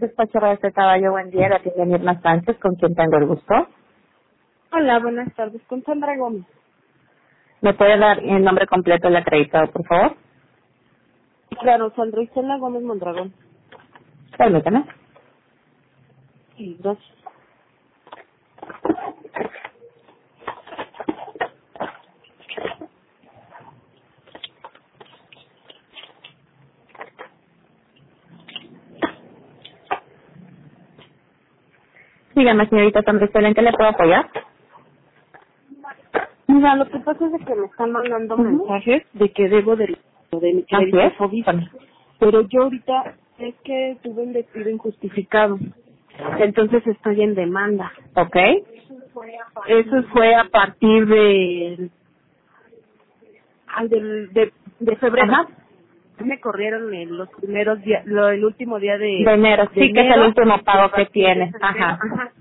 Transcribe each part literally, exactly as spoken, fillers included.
Despacho de Caballo, buen día. La tienda Mirna Sánchez, con quien tengo el gusto. Hola, buenas tardes. Con Sandra Gómez. ¿Me puede dar el nombre completo del acreditado, por favor? Claro, Sandra Isela Gómez Mondragón. Permítame. Sí, gracias. Dígame, señorita Sandra Isela, ¿en qué le puedo apoyar? Mira, lo que pasa es de que me están mandando Uh-huh. mensajes de que debo de, de mi Así crédito es. Fobista. Pero yo ahorita es que tuve un despido injustificado. Entonces estoy en demanda. Ok. Eso fue a partir de, al del, de, de febrero. Ajá. Me corrieron en los primeros días, lo, el último día de, De enero. de Sí, que es el enero, último y pago a que partir de tiene. febrero, Ajá. ajá,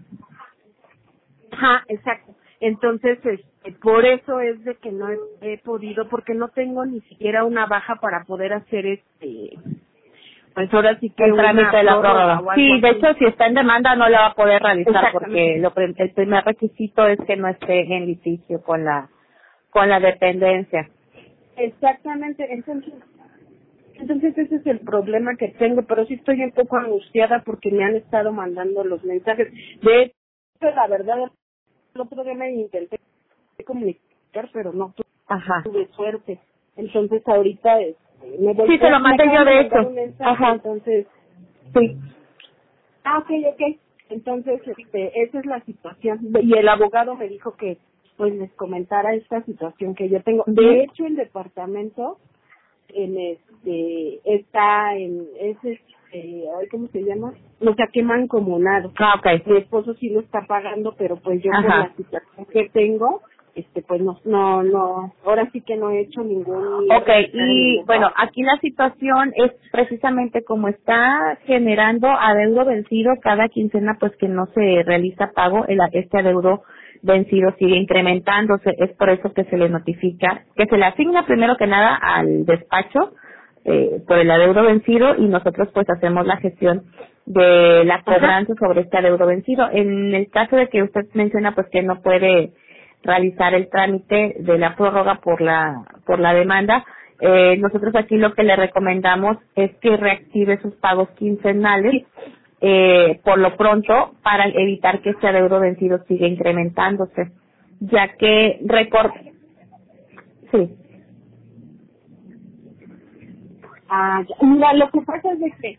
ajá, exacto. Entonces, este, por eso es de que no he, he podido, porque no tengo ni siquiera una baja para poder hacer este, pues ahora sí que El una trámite de la prórroga prórroga. o algo Sí, de así. hecho, si está en demanda no la va a poder realizar porque Exactamente. lo, prim- el primer requisito es que no esté en litigio con la con la dependencia. Exactamente, entonces, entonces ese es el problema que tengo, pero sí estoy un poco angustiada porque me han estado mandando los mensajes. De hecho, la verdad, el otro día me intenté comunicar, pero no tu- Ajá. tuve suerte. Entonces ahorita este, me Sí, se volvió, lo me mandé yo acaban de de mandar hecho. un mensaje, Ajá. entonces, Sí. ah, ok, ok. Entonces, este, esa es la situación. Y el abogado me dijo que, pues, les comentara esta situación que yo tengo. Ujú. De hecho, el departamento, en este, está en, es este, ay, ¿cómo se llama? O sea, que mancomunado. Ah, ok. Mi esposo sí lo está pagando, pero pues yo por Ajá. la situación que tengo, este, pues no, no, no, ahora sí que no he hecho ningún, Ok, y bueno, pago. aquí la situación es precisamente como está generando adeudo vencido cada quincena, pues que no se realiza pago, el, este adeudo vencido sigue incrementándose, es por eso que se le notifica, que se le asigna primero que nada al despacho eh, por el adeudo vencido y nosotros pues hacemos la gestión de la cobranza sobre este adeudo vencido. En el caso de que usted menciona pues que no puede realizar el trámite de la prórroga por la por la demanda, eh, nosotros aquí lo que le recomendamos es que reactive sus pagos quincenales eh, por lo pronto para evitar que este adeudo vencido siga incrementándose, ya que record sí. Ah, ya. Mira, lo que pasa es de que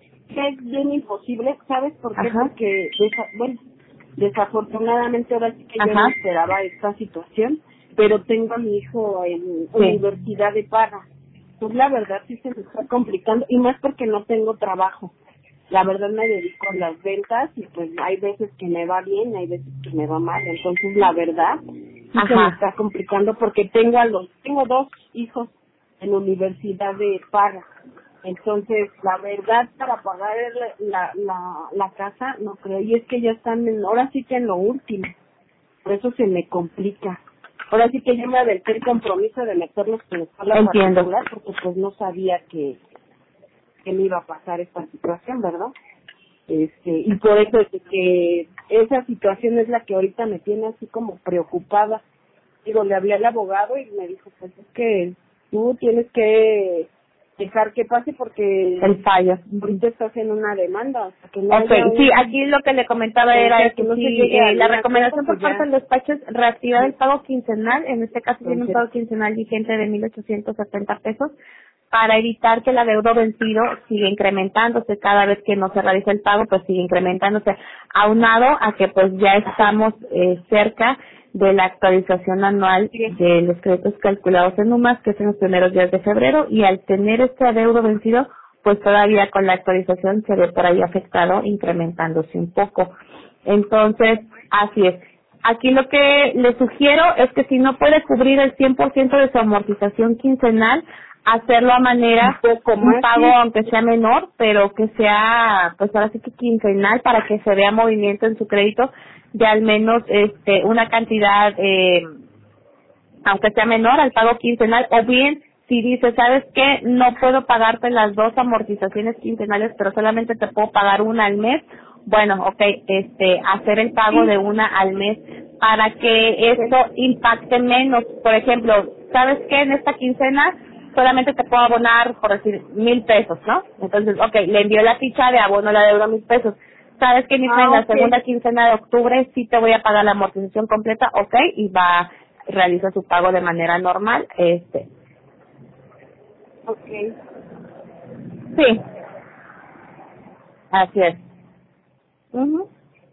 es bien imposible, ¿sabes por qué? Ajá. Porque, desa- bueno, desafortunadamente ahora sí que yo no Ajá. esperaba esta situación, pero tengo a mi hijo en Sí. Universidad de Parra. Pues la verdad sí se me está complicando, y más porque no tengo trabajo. La verdad me dedico a las ventas y pues hay veces que me va bien, hay veces que me va mal. Entonces la verdad sí se me Ajá. está complicando porque tengo a los, tengo dos hijos en Universidad de Parra. Entonces, la verdad, para pagar el- la, la, la casa, no creo. Y es que ya están, en, ahora sí que en lo último. Por eso se me complica. Ahora sí que yo me aventé el compromiso de meterlos en la escuela Entiendo. particular porque pues no sabía que, que me iba a pasar esta situación, ¿verdad? Este, y por eso es que esa situación es la que ahorita me tiene así como preocupada. Digo, le hablé al abogado y me dijo, pues es que tú tienes que dejar que pase porque El fallo. ahorita estás en una demanda, o sea, que no Ok, haya sí, un, aquí lo que le comentaba o era sea, que eso, no se sí, llegue a eh, la un acuerdo, recomendación por pues parte ya, del despacho es reactivar el pago quincenal, en este caso tiene un entonces, pago quincenal vigente de mil ochocientos setenta pesos, para evitar que el adeudo vencido siga incrementándose cada vez que no se realiza el pago, pues sigue incrementándose, aunado a que pues ya estamos eh, cerca de la actualización anual de los créditos calculados en UMAS, que es en los primeros días de febrero, y al tener este adeudo vencido, pues todavía con la actualización se ve por ahí afectado, incrementándose un poco. Entonces, así es. Aquí lo que le sugiero es que si no puede cubrir el cien por ciento de su amortización quincenal, hacerlo a manera, un poco un más, pago sí, aunque sea menor, pero que sea, pues ahora sí que quincenal, para que se vea movimiento en su crédito de al menos este una cantidad, eh, aunque sea menor al pago quincenal, o bien si dices, ¿sabes qué? No puedo pagarte las dos amortizaciones quincenales, pero solamente te puedo pagar una al mes. Bueno, ok, este, hacer el pago de una al mes para que esto impacte menos. Por ejemplo, ¿sabes qué? En esta quincena solamente te puedo abonar, por decir, mil pesos, ¿no? Entonces, ok, le envío la ficha de abono la deuda mil pesos. ¿Sabes qué, Mirna? Ah, En la ok. segunda quincena de octubre sí te voy a pagar la amortización completa, ok, y va, realiza su pago de manera normal, este. Ok. Sí, así es. Mhm.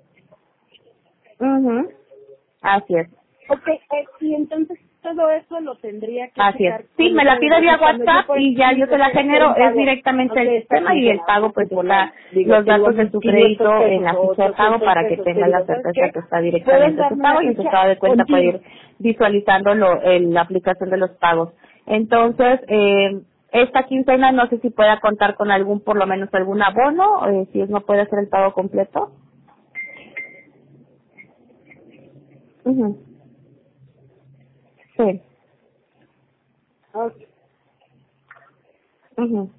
Mhm. Así es. Ok, eh, y entonces todo eso lo tendría que Así es. checar Sí, con me la ustedes. pide O vía sea, cuando yo, WhatsApp por y ya yo ejemplo, se la quiero hacer genero, un es pago, directamente no el sé, esta sistema y el quincena, pago vamos a pues suponer, está digo, los tengo datos de mis su quinientos crédito en pesos la o ficha de pago ochocientos para que pesos, te tenga la digo, ¿sabes certeza qué? que está ¿Puedes directamente su darme la pago y en su ficha estado de cuenta puede contigo? ir visualizando lo, el- la aplicación de los pagos. Entonces, eh, esta quincena no sé si pueda contar con algún, por lo menos algún abono, eh, si no puede hacer el pago completo. Ujú. Sí. Ok. Ujú.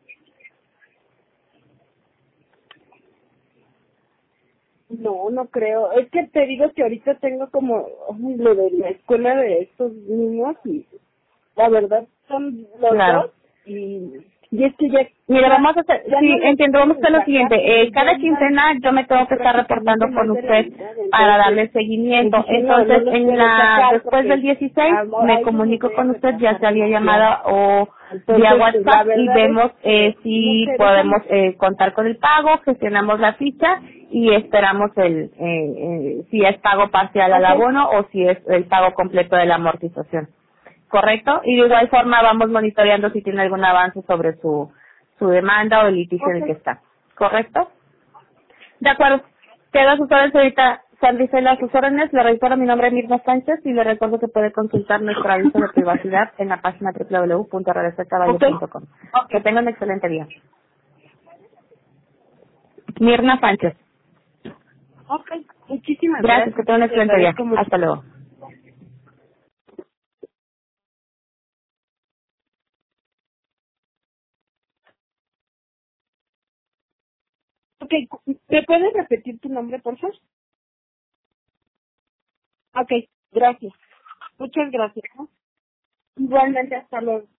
No, no creo. Es que te digo que ahorita tengo como ay, lo de la escuela de estos niños y la verdad son los Claro. dos y, y es que ya, Mira, ya, vamos a hacer, ya sí, no les entiendo, puedo vamos a hacer lo sacar siguiente. Eh, porque ya cada iban quincena yo me tengo pues, que estar reportando prácticamente con más de la usted mitad, para entonces darle y seguimiento. dije no, no Entonces, los en puedo la, sacar después del porque dieciséis a, me a ellos les comunico voy a con usted, ya retrasar sea vía demasiado. llamada o vía Entonces, pues, la WhatsApp y verdad es vemos eh, que, no si sé, podemos déjame, eh, contar con el pago, gestionamos la ficha y esperamos el, eh, eh, si es pago parcial al ok, abono o si es el pago completo de la amortización. ¿Correcto? Y de igual forma vamos monitoreando si tiene algún avance sobre su, su demanda o el litigio en ok, el que está. ¿Correcto? De acuerdo. Queda a sus órdenes ahorita, Sandricela, a sus órdenes. Le reitero, mi nombre es Mirna Sánchez y le recuerdo que puede consultar nuestro aviso de privacidad en la página doble u doble u doble u punto radiosetcaballo ok, punto com. Que tengan un excelente día. Mirna Sánchez. ok, muchísimas Gracias, que gracias, tengan un te excelente día. agradezco mucho. Hasta luego. Ok, ¿me puedes repetir tu nombre, por favor? Ok, gracias. Muchas gracias. ¿No? Igualmente, hasta luego.